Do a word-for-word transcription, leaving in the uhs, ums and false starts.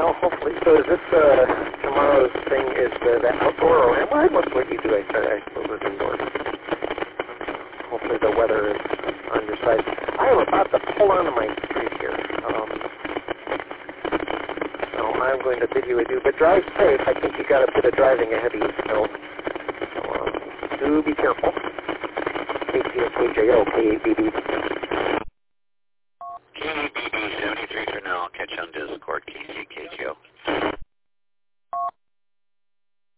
Well, hopefully. So is this uh, tomorrow's thing? Is the, that outdoor or well, most of what you do, I, I suppose, is indoors. Hopefully the weather is on your side. I am about to pull onto my street here. Um, so I'm going to bid you adieu. But drive safe. I think you got a bit of driving ahead of you still. So uh, do be careful. K T S H A O, K A B B.